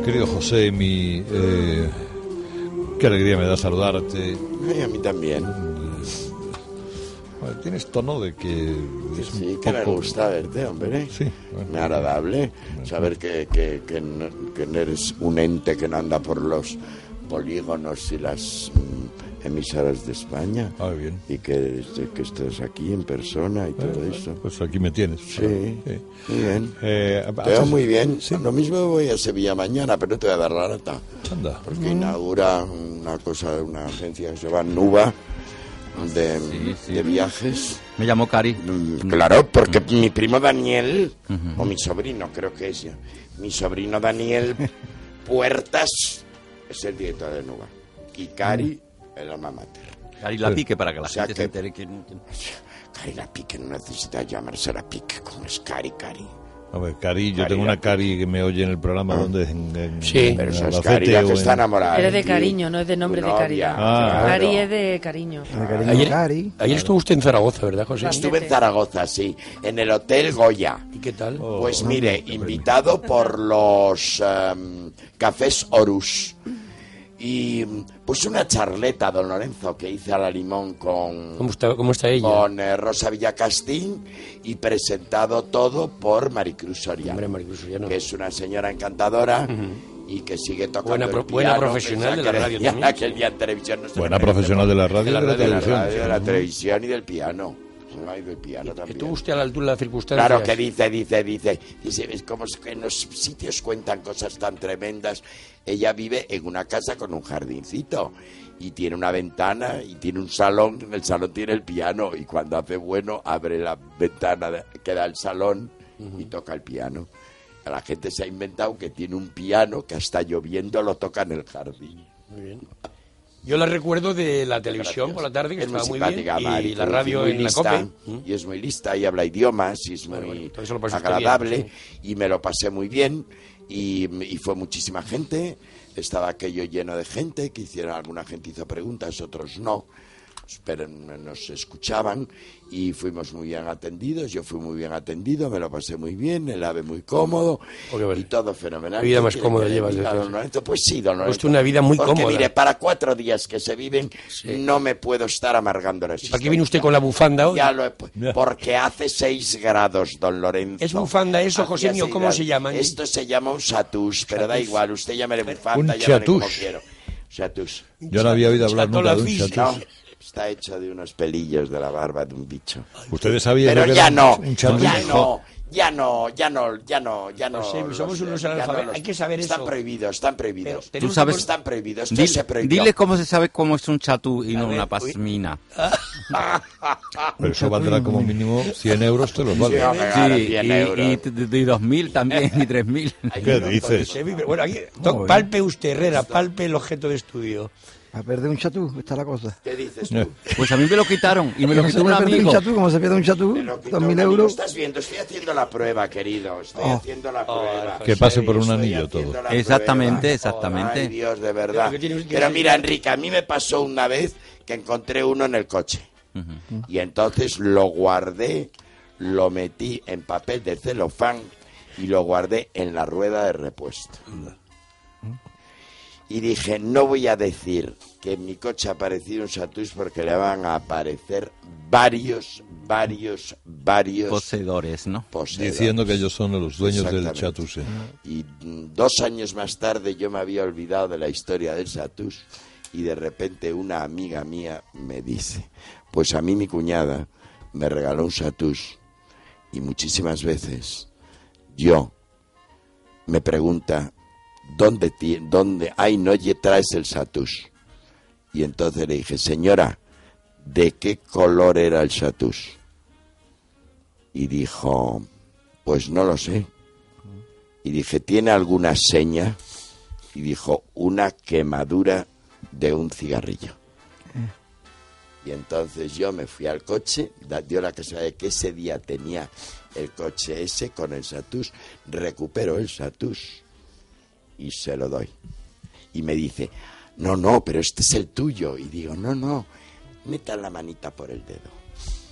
Querido José, qué alegría me da saludarte. Ay, a mí también. Bueno, tienes tono de que... Sí, que me gusta verte, hombre. Sí. Bueno, me agradable saber que no eres un ente que no anda por los polígonos y las emisoras de España. Ah, bien. Y que estás aquí en persona y todo eso. Pues aquí me tienes. Sí, sí. Muy bien. Te veo muy bien. Sí. Lo mismo voy a Sevilla mañana, pero no te voy a dar la nota. Anda. Porque inaugura una agencia que se llama Nuba de viajes. Me llamó Cari. Claro, porque mi primo Daniel, o mi sobrino, creo que es ya, mi sobrino Daniel Puertas es el director de Nuba. Y Cari, el alma mater. Cari la Pique, para que la gente se entere que... Cari la Pique no necesita llamarse la Pique, como es Cari. A ver, Cari, yo tengo una Cari que me oye en el programa donde... sí, pero esa es Cari la que está enamorada. Eres de cariño, no es de nombre de caridad. Claro. Cari es de cariño. Ayer estuvo usted en Zaragoza, ¿verdad, José? Estuve en Zaragoza, sí, en el Hotel Goya. ¿Y qué tal? Pues mire, invitado por los Cafés Horus. Y pues una charleta, don Lorenzo, que hice a la limón con... ¿Cómo está ella? Con Rosa Villacastín, y presentado todo por Maricruz Soriano. Hombre, Maricruz Soriano. Que es una señora encantadora y que sigue tocando el piano. Buena profesional de la radio también. Aquel día en televisión no se buena profesional de la radio y de la televisión. De la televisión y del piano. Y del piano también. ¿Estuvo usted a la altura de las circunstancias? Claro, que dice, es como que en los sitios cuentan cosas tan tremendas. Ella vive en una casa con un jardincito y tiene una ventana y tiene un salón. En el salón tiene el piano y cuando hace bueno abre la ventana que da al salón y toca el piano. La gente se ha inventado que tiene un piano que hasta lloviendo lo toca en el jardín. Muy bien. Yo la recuerdo de la televisión por la tarde, que estaba muy bien, y la radio en la COPE. Y es muy lista, y habla idiomas, y es muy agradable, bien, sí. Y me lo pasé muy bien, y fue muchísima gente, estaba aquello lleno de gente, que alguna gente hizo preguntas, otros no, pero nos escuchaban, y fuimos muy bien atendidos, yo fui muy bien atendido, me lo pasé muy bien, el AVE muy cómodo, y todo fenomenal. ¿Qué vida más cómoda llevas? Don Lorenzo? Pues sí, don Lorenzo. Pues una vida muy cómoda. Porque mire, para 4 días que se viven, no me puedo estar amargando la existencia. ¿Para qué viene usted con la bufanda hoy? Porque hace 6 grados, don Lorenzo. ¿Es bufanda eso, José mío? ¿Cómo se llama? Esto se llama un chatús, pero da igual, usted llámele bufanda, llámele como quiero. Chatús. Yo no había oído hablar nunca de un chatús. No, está hecho de unos pelillos de la barba de un bicho. Ustedes sabían pero que ya era no, un chatús. ya no. Somos unos analfabetos. Hay que saber eso. Están prohibidos. Tú sabes, están prohibidos. Se prohibió. Dile cómo se sabe cómo es un chatú y no una pasmina. Pero eso valdrá como mínimo 100 euros, te los vale. Sí, y 2.000 también, y 3.000. ¿Qué dices? Bueno, aquí, palpe usted, Herrera, palpe el objeto de estudio. A perder un chatú, está la cosa. ¿Qué dices tú? Pues a mí me lo quitaron y me lo quitó un amigo. ¿Cómo se pierde un chatú? 2.000 euros. Estás viendo, estoy haciendo la prueba, querido. Estoy haciendo la prueba. Que pase por un anillo todo. Exactamente. Ay, Dios, de verdad. Pero mira, Enrique, a mí me pasó una vez que encontré uno en el coche. Y entonces lo guardé, lo metí en papel de celofán y lo guardé en la rueda de repuesto. Y dije, no voy a decir que en mi coche ha aparecido un chatús porque le van a aparecer varios poseedores, ¿no? Diciendo que ellos son los dueños del chatús. Y 2 años más tarde yo me había olvidado de la historia del chatús y de repente una amiga mía me dice, pues a mí mi cuñada me regaló un chatús y muchísimas veces me pregunta, ¿dónde no traes el chatús? Y entonces le dije, señora, ¿de qué color era el chatús? Y dijo, pues no lo sé. Y dije, ¿tiene alguna seña? Y dijo, una quemadura de un cigarrillo. Y entonces yo me fui al coche, dio la casualidad de que ese día tenía el coche ese con el chatús, recupero el chatús y se lo doy. Y me dice, no, pero este es el tuyo. Y digo, no, meta la manita por el dedo.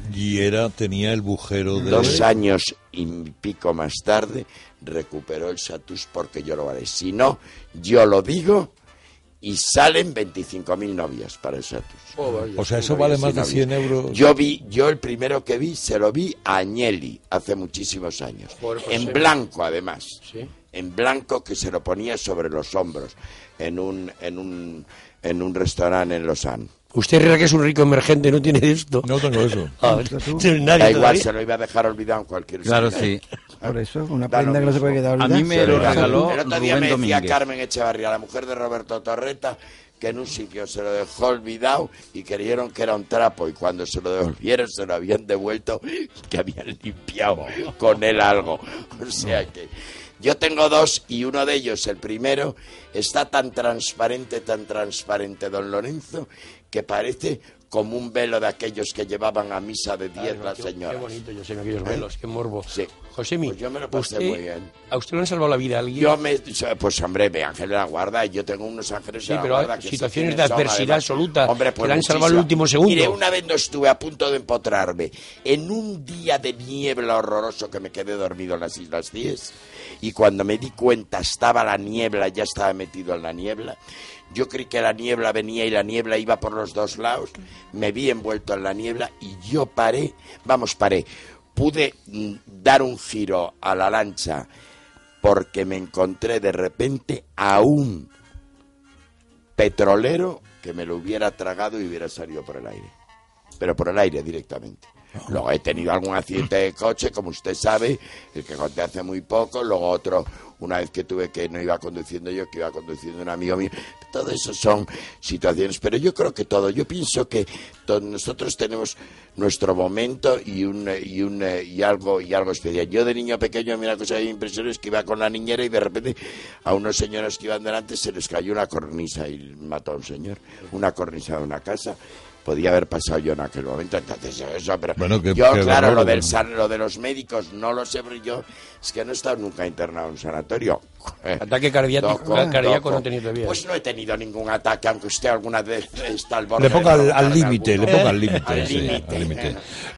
Y tenía el bujero de... 2 años y pico más tarde recuperó el Satus porque yo lo haré. Si no, yo lo digo y salen 25.000 novias para el Satus. O sea, eso vale más de 100 euros. Yo el primero que vi, se lo vi a Agnelli hace muchísimos años. En blanco, además. ¿Sí? En blanco, que se lo ponía sobre los hombros en un restaurante en Lausanne. Usted Herrera, que es un rico emergente, no tiene esto. No tengo eso. Da igual, se lo iba a dejar olvidado en cualquier Claro, sitio. sí. Por eso, una prenda que no se puede quedar A olvidada. mí me lo regaló El otro día Rubén me decía Domínguez. Carmen Echevarría, la mujer de Roberto Torreta, que en un sitio se lo dejó olvidado y creyeron que era un trapo, y cuando se lo devolvieron se lo habían devuelto, que habían limpiado con él algo. O sea que yo tengo 2 y uno de ellos, el primero, está tan transparente, don Lorenzo, que parece como un velo de aquellos que llevaban a misa de 10 las señoras. Qué bonito, yo sé, aquellos velos, qué morbo. Sí. Josemi, Pues yo me lo pasé muy bien. ¿A usted le han salvado la vida a alguien? Pues hombre, mi ángel de la guarda, yo tengo unos ángeles Sí, de la pero guarda. hay que situaciones sé de quiénes son, adversidad además. absoluta Hombre, pues que le han salvado el muchísimo. último segundo. Mire, una vez no estuve a punto de empotrarme en un día de niebla horroroso que me quedé dormido en las Islas Cíes, y cuando me di cuenta estaba la niebla, ya estaba metido en la niebla. Yo creí que la niebla venía y la niebla iba por los 2 lados. Me vi envuelto en la niebla y yo paré. Pude dar un giro a la lancha porque me encontré de repente a un petrolero que me lo hubiera tragado y hubiera salido por el aire. Pero por el aire directamente. Luego he tenido algún accidente de coche, como usted sabe, el que conté hace muy poco. Luego otro, una vez que no iba conduciendo yo, que iba conduciendo un amigo mío. Todo eso son situaciones, pero yo creo que yo pienso que nosotros tenemos nuestro momento y algo especial. Yo de niño pequeño, mira, cosa que me impresionó es que iba con la niñera y de repente a unos señores que iban delante se les cayó una cornisa y mató a un señor, una cornisa de una casa. Podía haber pasado yo en aquel momento, entonces eso, pero bueno, claro, horror, lo de los médicos no lo sé, pero yo es que no he estado nunca internado en un sanatorio. Ataque cardíaco no he tenido todavía. Pues no he tenido ningún ataque, aunque usted alguna vez está al borde. Le ponga al límite, Al límite.